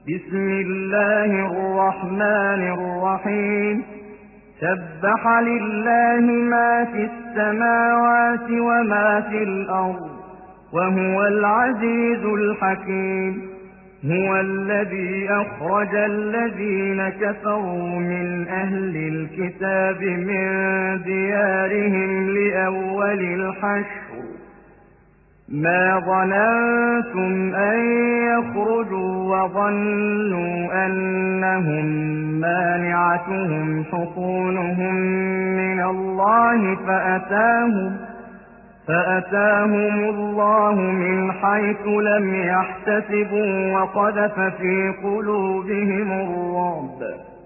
بسم الله الرحمن الرحيم سبح لله ما في السماوات وما في الأرض وهو العزيز الحكيم هو الذي أخرج الذين كفروا من أهل الكتاب من ديارهم لأول الحشر ما ظننتم أن يخرجوا وظنوا أنهم مانعتهم حصونهم من الله فأتاهم الله من حيث لم يحتسبوا وقذف في قلوبهم الرعب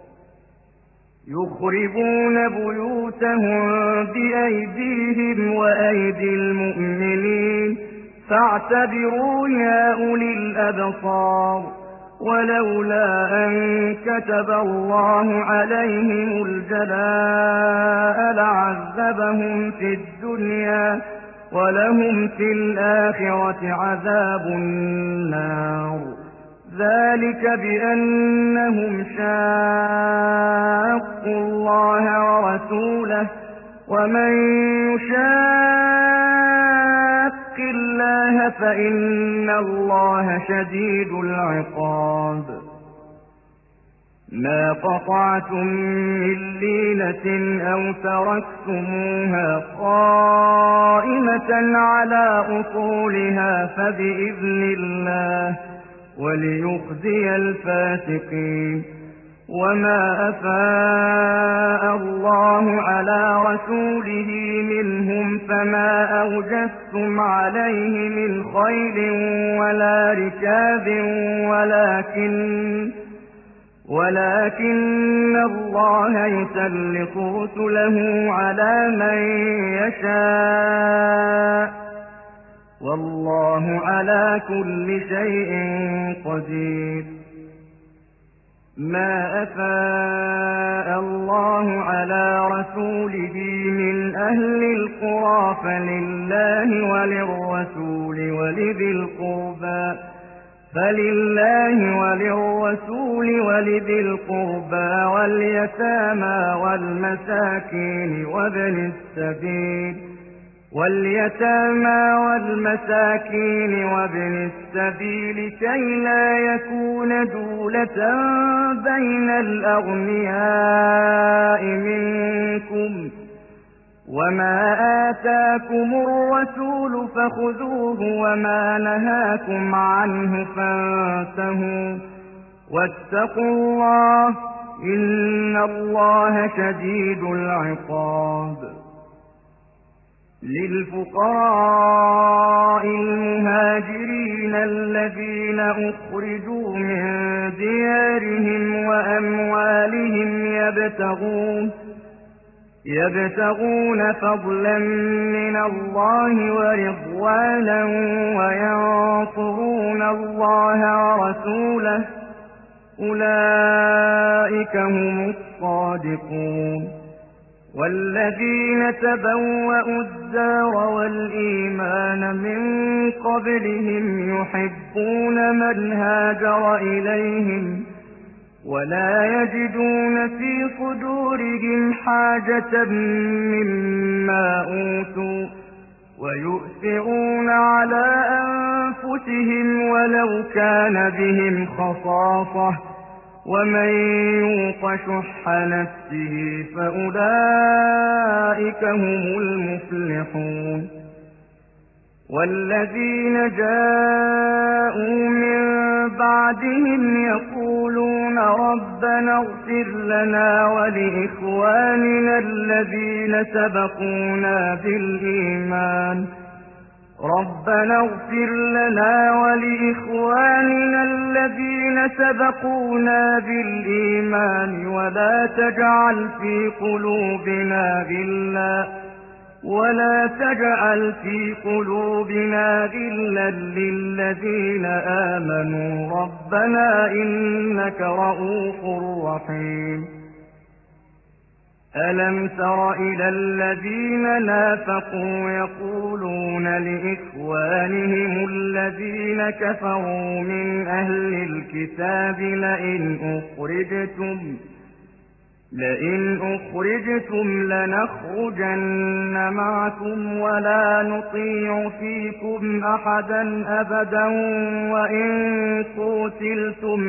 يخربون بيوتهم بأيديهم وأيدي المؤمنين فاعتبروا يا أولي الأبصار ولولا أن كتب الله عليهم الجلاء لعذبهم في الدنيا ولهم في الآخرة عذاب النار ذلك بأنهم شاقوا الله ورسوله ومن يشاق الله فإن الله شديد العقاب ما قطعتم من لينة أو تركتموها قائمة على أصولها فبإذن الله وليخزي الفاسقين وما أفاء الله على رسوله منهم فما أوجفتم عليه من خيل ولا ركاب ولكن الله يسلط رسله على من يشاء والله على كل شيء قدير ما أفاء الله على رسوله من أهل القرى فلله وللرسول ولذي القربى واليتامى والمساكين وابن السبيل كي لا يكون دولة بين الأغنياء منكم وما آتاكم الرسول فخذوه وما نهاكم عنه فانتهوا واتقوا الله إن الله شديد العقاب للفقراء المهاجرين الذين أخرجوا من ديارهم وأموالهم يبتغون فضلا من الله ورضوانا وينصرون الله ورسوله أولئك هم الصادقون والذين تبوأوا الدار والإيمان من قبلهم يحبون من هاجر إليهم ولا يجدون في صدورهم حاجة مما أوتوا ويؤثرون على أنفسهم ولو كان بهم خصاصة ومن يوق شح نفسه فأولئك هم المفلحون والذين جاءوا من بعدهم يقولون ربنا اغفر لنا ولإخواننا الذين سبقونا بالإيمان ولا تجعل في قلوبنا غلا للذين آمنوا ربنا إنك رؤوف رحيم ألم تر إلى الذين نافقوا يقولون لإخوانهم الذين كفروا من أهل الكتاب لئن أخرجتم لنخرجن معكم ولا نطيع فيكم أحدا أبدا وإن قتلتم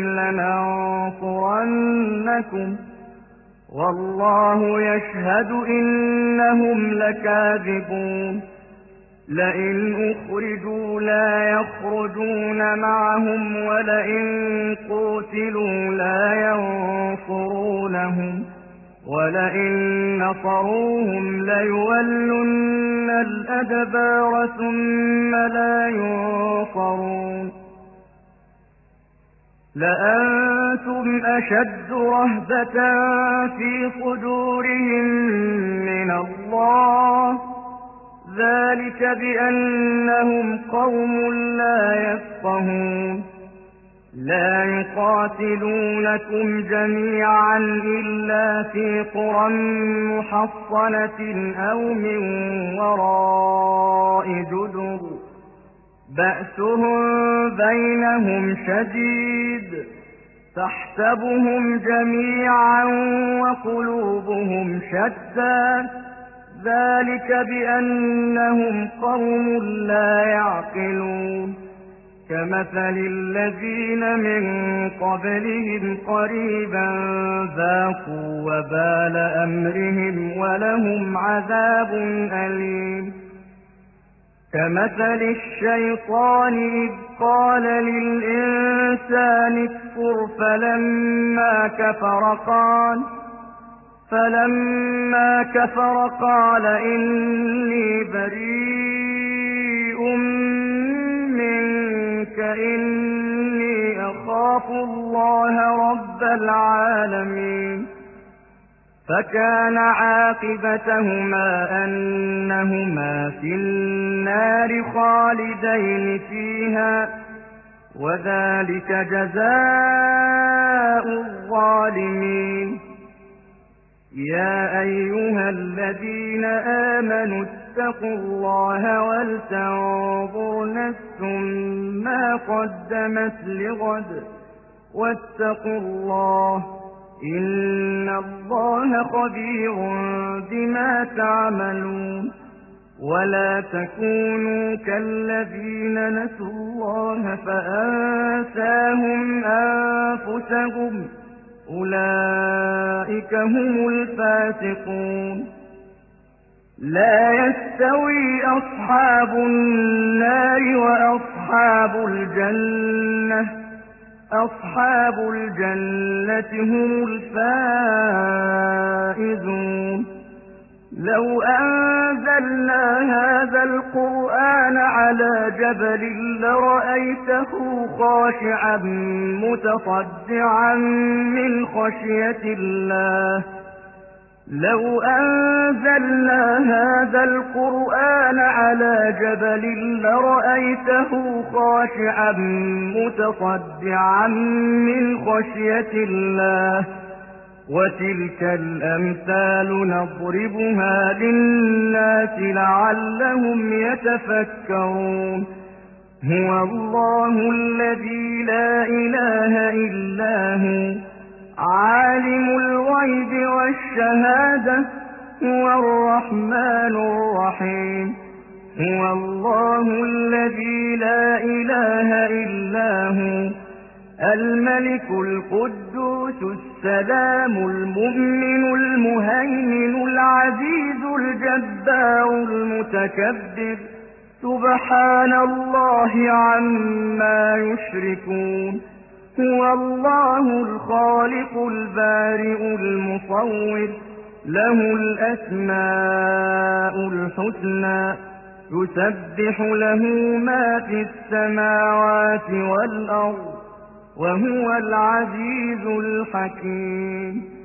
لننصرنكم والله يشهد إنهم لكاذبون لئن أخرجوا لا يخرجون معهم ولئن قتلوا لا ينصرونهم ولئن نصروهم ليولن الأدبار ثم لا ينصرون لأنتم أشد رهبة في صدورهم من الله ذلك بأنهم قوم لا يفقهون لا يقاتلونكم جميعا إلا في قرى محصنة أو من وراء جدر بأسهم بينهم شديد تحسبهم جميعا وقلوبهم شتى ذلك بأنهم قوم لا يعقلون كمثل الذين من قبلهم قريبا ذاقوا وبال أمرهم ولهم عذاب أليم كمثل الشيطان إذ قال للإنسان اكفر فلما كفر قال إني بريء منك إني أخاف الله رب العالمين فكان عاقبتهما أنهما في النار خالدين فيها وذلك جزاء الظالمين يا أيها الذين آمنوا اتقوا الله ولتنظر نفس ما قدمت لغد واتقوا الله إن الله خبير بما تعملون ولا تكونوا كالذين نسوا الله فأنساهم أنفسهم أولئك هم الفاسقون لا يستوي أصحاب النار وأصحاب الجنة أصحاب الجنة هم الفائزون لو أنزلنا هذا القرآن على جبل لرأيته خاشعا متصدعا من خشية الله لو أنزلنا هذا القرآن على جبل لرأيته خاشعا متصدعا من خشية الله وتلك الأمثال نضربها للناس لعلهم يتفكرون هو الله الذي لا إله إلا هو عالم الغيب والشهادة هو الرحمن الرحيم هو الله الذي لا إله إلا هو الملك القدوس السلام المؤمن المهيمن العزيز الجبار المتكبر سبحان الله عما يشركون هو الله الخالق البارئ المصور له الأسماء الحسنى يسبح له ما في السماوات والأرض وهو العزيز الحكيم